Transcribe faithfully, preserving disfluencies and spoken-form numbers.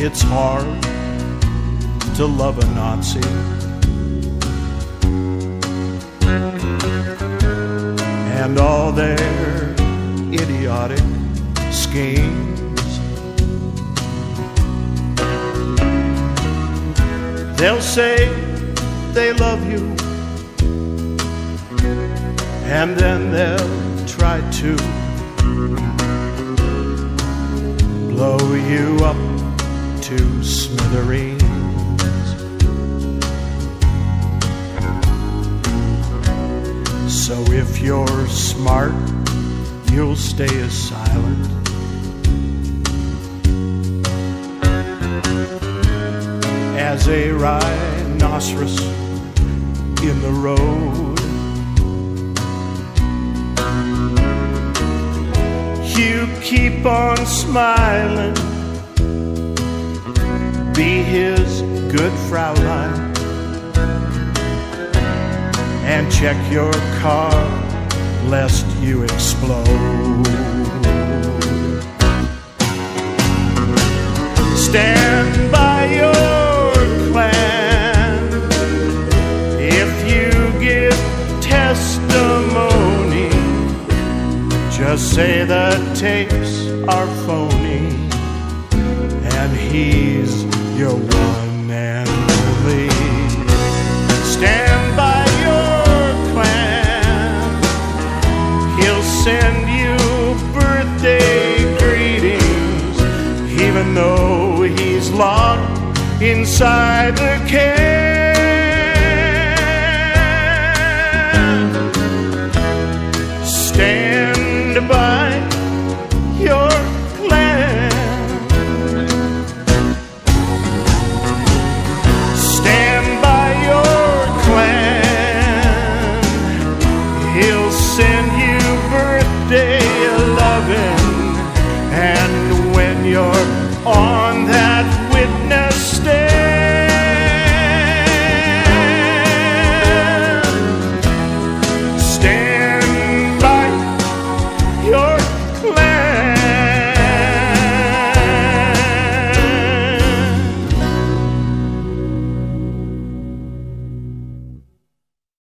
It's hard to love a Nazi. And all their idiotic schemes. They'll say they love you, and then they'll try to blow you up to smithereens. So if you're smart, you'll stay as silent as a rhinoceros in the road. You keep on smiling, be his good Fraulein, and check your car lest you explode. Stand by your clan if you give testimony. Just say the tapes are phony, and he's your one and only. Stand by your clan, he'll send you birthday greetings, even though he's locked inside the cave.